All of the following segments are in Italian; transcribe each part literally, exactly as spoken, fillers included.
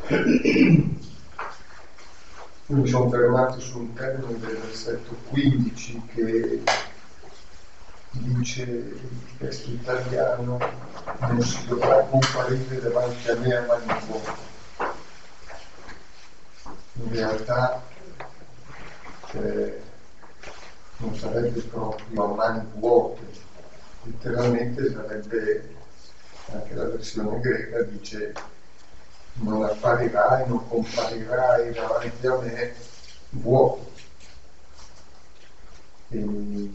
Mi sono fermato su un termine del versetto quindici che dice il testo italiano: non si dovrà comparire davanti a me a mani vuote. In realtà eh, non sarebbe proprio a mani vuote, letteralmente sarebbe, anche la versione greca dice: non apparirai, non comparirai davanti a me vuoto. E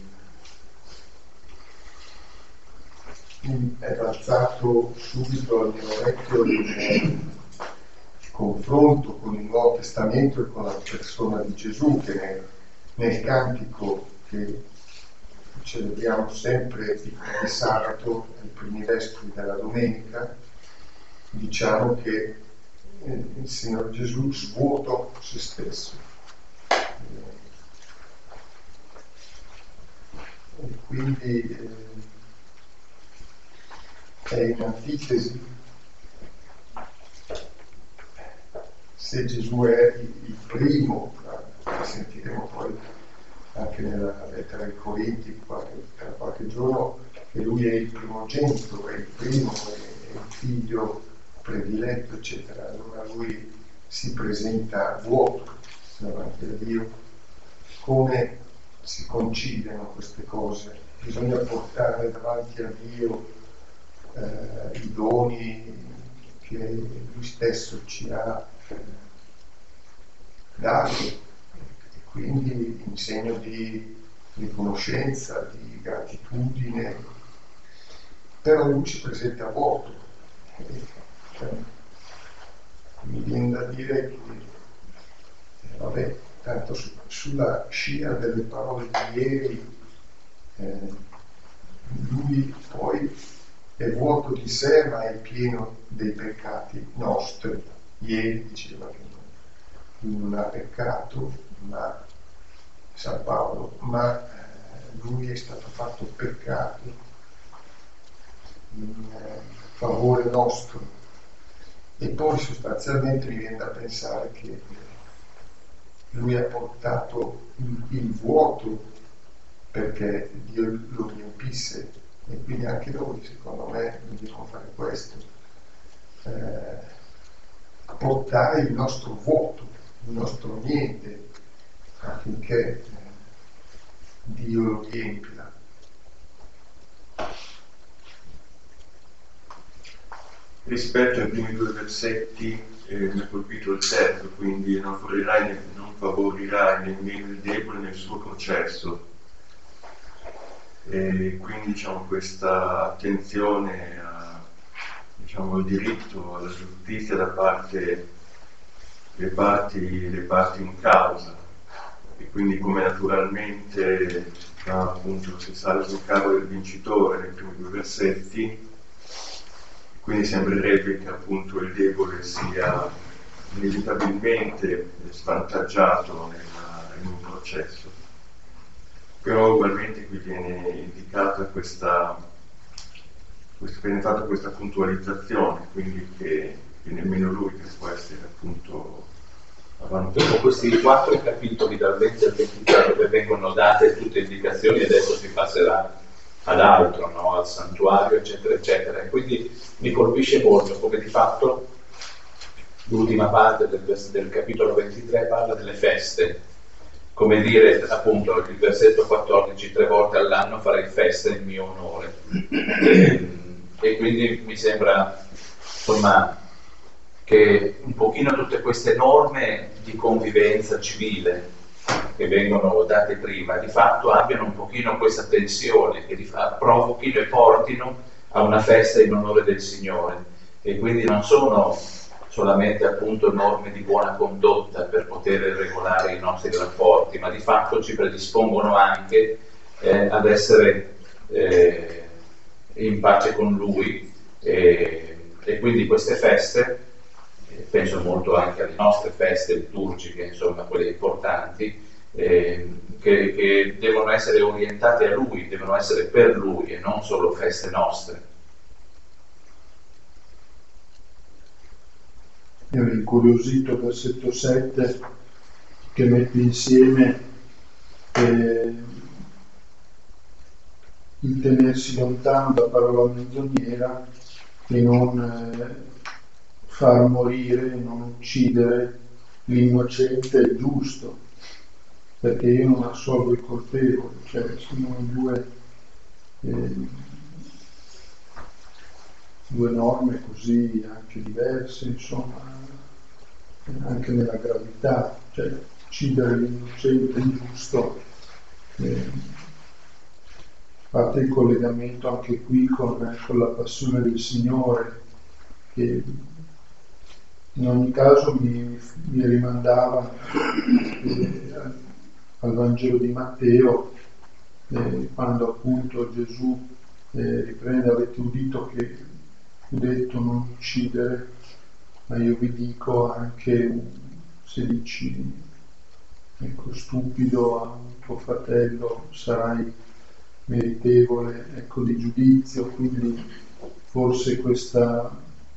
è balzato subito al mio orecchio il confronto con il Nuovo Testamento e con la persona di Gesù, che nel, nel cantico che celebriamo sempre di sabato, ai primi vespri della domenica, diciamo che il Signore Gesù svuotò se stesso. E quindi eh, è in antitesi. Se Gesù è il primo, lo sentiremo poi anche nella lettera ai Corinti qualche, tra qualche giorno, che lui è il primogenito, è il primo, è il figlio prediletto, eccetera. Allora lui si presenta vuoto davanti a Dio. Come si conciliano queste cose? Bisogna portare davanti a Dio eh, i doni che lui stesso ci ha eh, dato, e quindi in segno di riconoscenza, di gratitudine, però lui ci presenta vuoto. Cioè, mi viene da dire che eh, vabbè, tanto su, sulla scia delle parole di ieri, eh, lui poi è vuoto di sé ma è pieno dei peccati nostri. Ieri diceva che lui non ha peccato, ma San Paolo, ma eh, lui è stato fatto peccato in eh, favore nostro. E poi sostanzialmente mi viene da pensare che lui ha portato il, il vuoto perché Dio lo riempisse, e quindi anche noi, secondo me, dobbiamo fare questo, eh, portare il nostro vuoto, il nostro niente, affinché eh, Dio lo riempia. Rispetto ai primi due versetti eh, mi ha colpito il terzo, quindi non favorirai, non favorirai nemmeno il debole nel suo processo. E quindi diciamo questa attenzione a, diciamo, al diritto, alla giustizia da parte delle parti, le parti in causa, e quindi come naturalmente appunto si sale sul carro del vincitore nei primi due versetti, quindi sembrerebbe che appunto il debole sia inevitabilmente svantaggiato nella, in un processo. Però ugualmente qui viene indicata questa, questa viene fatta questa puntualizzazione, quindi che, che nemmeno lui che può essere appunto avanti. Dopo questi quattro capitoli dal venti al ventitré dove vengono date tutte indicazioni, adesso si passerà ad altro, no? Al santuario, eccetera, eccetera. E quindi mi colpisce molto come di fatto l'ultima parte del, del capitolo ventitré parla delle feste. Come dire, appunto, il versetto quattordici, tre volte all'anno farei festa in mio onore. E, e quindi mi sembra, insomma, che un pochino tutte queste norme di convivenza civile che vengono date prima, di fatto abbiano un pochino questa tensione, che di fatto provochino e portino a una festa in onore del Signore. E quindi non sono solamente appunto norme di buona condotta per poter regolare i nostri rapporti, ma di fatto ci predispongono anche eh, ad essere eh, in pace con Lui, e, e quindi queste feste, eh, penso molto anche alle nostre feste liturgiche, insomma quelle importanti, eh, che, che devono essere orientate a Lui, devono essere per Lui e non solo feste nostre. mi ha incuriosito il versetto sette che mette insieme eh, il tenersi lontano da parola menzognera e non eh, far morire, non uccidere l'innocente e il giusto, perché io non assolvo il colpevole. Cioè sono due, eh, due norme così anche diverse, insomma, anche nella gravità, cioè uccidere l'innocente e il giusto. Eh, fate il collegamento anche qui con, con la passione del Signore, che in ogni caso mi, mi rimandava eh, al Vangelo di Matteo, eh, quando appunto Gesù eh, riprende: avete udito che fu detto non uccidere, ma io vi dico anche, se dici ecco, stupido a un tuo fratello, sarai meritevole, ecco, di giudizio. Quindi forse questa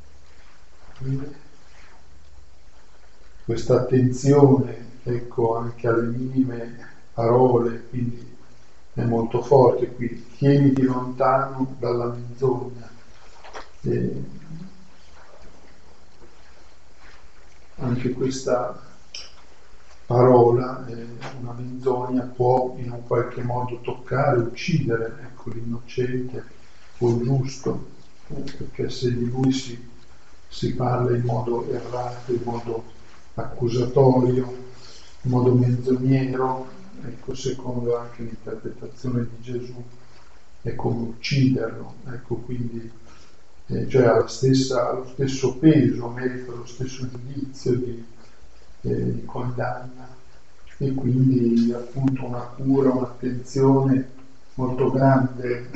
questa attenzione, ecco, anche alle minime parole, quindi è molto forte qui: tieniti lontano dalla menzogna. E anche questa parola, eh, una menzogna, può in un qualche modo toccare, uccidere, ecco, l'innocente o il giusto, eh, perché se di lui si, si parla in modo errato, in modo accusatorio, in modo menzognero, ecco, secondo anche l'interpretazione di Gesù, è come ucciderlo, ecco, quindi eh, cioè ha la stessa, lo stesso peso, merita lo stesso giudizio di, eh, di condanna, e quindi appunto una cura, un'attenzione molto grande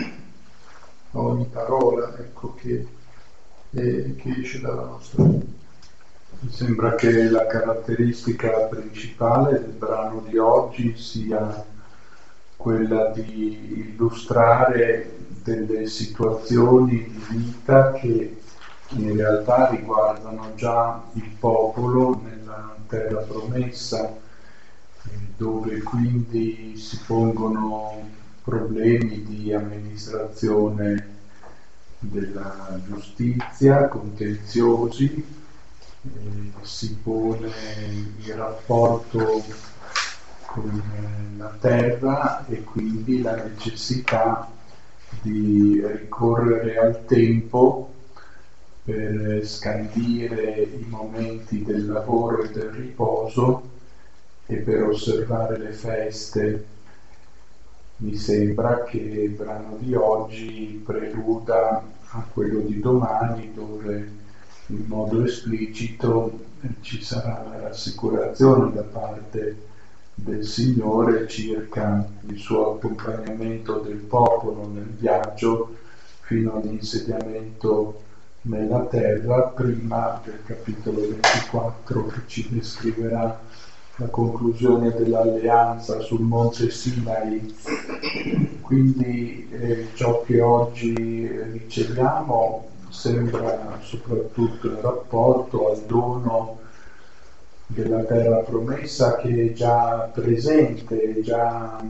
a ogni parola, ecco, che, eh, che esce dalla nostra vita. Mi sembra che la caratteristica principale del brano di oggi sia quella di illustrare delle situazioni di vita che in realtà riguardano già il popolo nella terra promessa, dove quindi si pongono problemi di amministrazione della giustizia, contenziosi. Eh, si pone il rapporto con la terra e quindi la necessità di ricorrere al tempo per scandire i momenti del lavoro e del riposo e per osservare le feste. Mi sembra che il brano di oggi preluda a quello di domani, dove in modo esplicito ci sarà la rassicurazione da parte del Signore circa il suo accompagnamento del popolo nel viaggio fino all'insediamento nella terra, prima del capitolo ventiquattro, che ci descriverà la conclusione dell'alleanza sul Monte Sinai. Quindi eh, ciò che oggi riceviamo sembra soprattutto il rapporto al dono della terra promessa, che è già presente, è già,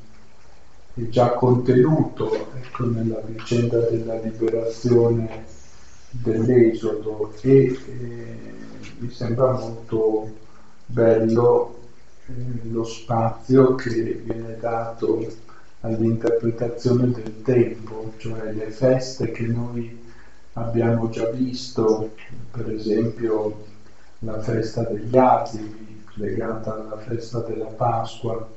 è già contenuto, ecco, nella vicenda della liberazione dell'Esodo, e eh, mi sembra molto bello eh, lo spazio che viene dato all'interpretazione del tempo, cioè le feste che noi abbiamo già visto, per esempio la festa degli asili legata alla festa della Pasqua,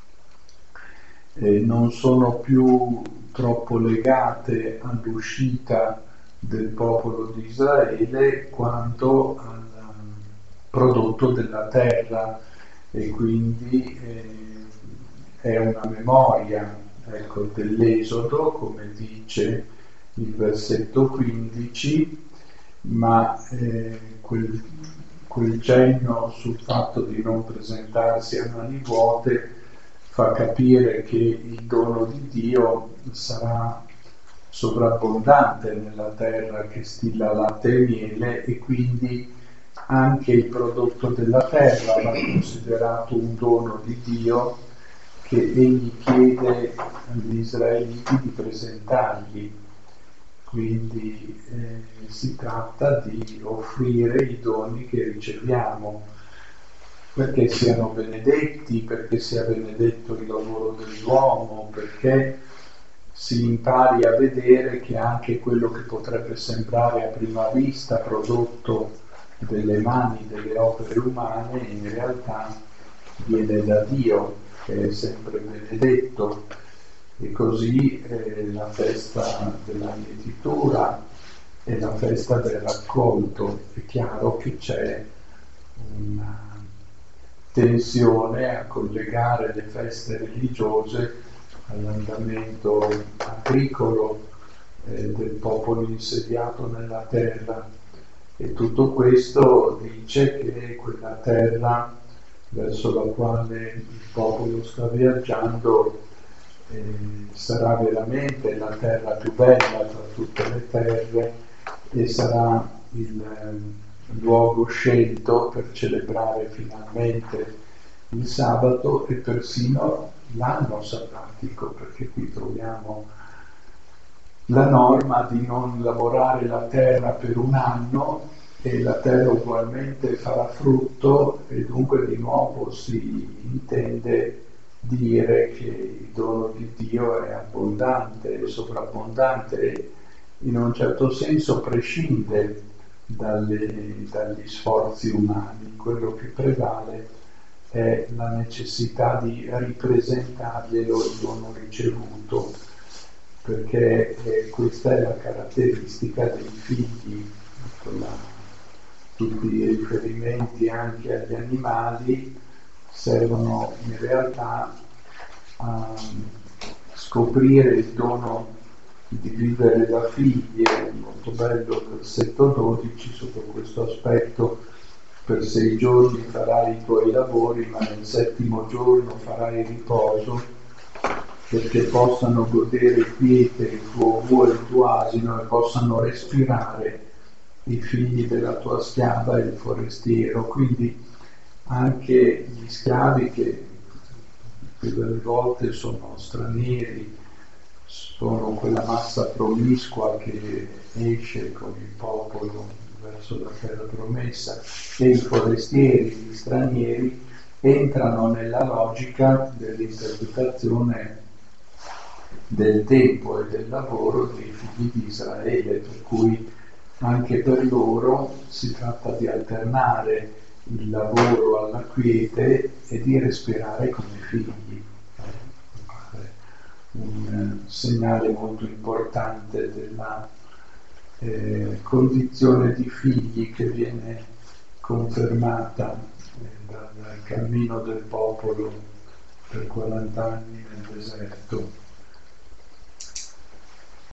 eh, non sono più troppo legate all'uscita del popolo di Israele quanto al prodotto della terra, e quindi eh, è una memoria, ecco, dell'Esodo, come dice il versetto quindici, ma eh, quel, quel cenno sul fatto di non presentarsi a mani vuote fa capire che il dono di Dio sarà sovrabbondante nella terra che stilla latte e miele, e quindi anche il prodotto della terra va considerato un dono di Dio che egli chiede agli israeliti di presentargli. Quindi eh, si tratta di offrire i doni che riceviamo, perché siano benedetti, perché sia benedetto il lavoro dell'uomo, perché si impari a vedere che anche quello che potrebbe sembrare a prima vista prodotto delle mani, delle opere umane, in realtà viene da Dio, che è sempre benedetto. E così eh, la festa della mietitura e la festa del raccolto. È chiaro che c'è una tensione a collegare le feste religiose all'andamento agricolo eh, del popolo insediato nella terra, e tutto questo dice che quella terra verso la quale il popolo sta viaggiando eh, sarà veramente la terra più bella tra tutte le terre e sarà il eh, luogo scelto per celebrare finalmente il sabato e persino l'anno sabbatico, perché qui troviamo la norma di non lavorare la terra per un anno, e la terra ugualmente farà frutto, e dunque di nuovo si intende dire che il dono di Dio è abbondante, è sovrabbondante, e in un certo senso prescinde dalle, dagli sforzi umani. Quello che prevale è la necessità di ripresentarglielo il dono ricevuto, perché eh, questa è la caratteristica dei figli. La, tutti i riferimenti anche agli animali servono in realtà a scoprire il dono di vivere da figli. È molto bello il versetto dodici sotto questo aspetto: per sei giorni farai i tuoi lavori, ma nel settimo giorno farai riposo, perché possano godere quiete il tuo bue e il tuo asino, e possano respirare i figli della tua schiava e il forestiero. Quindi anche gli schiavi, che più delle volte sono stranieri, sono quella massa promiscua che esce con il popolo verso la terra promessa, e i forestieri, gli stranieri, entrano nella logica dell'interpretazione del tempo e del lavoro dei figli di Israele, per cui anche per loro si tratta di alternare il lavoro alla quiete e di respirare come figli. Un segnale molto importante della eh, condizione di figli che viene confermata eh, dal cammino del popolo per quaranta anni nel deserto.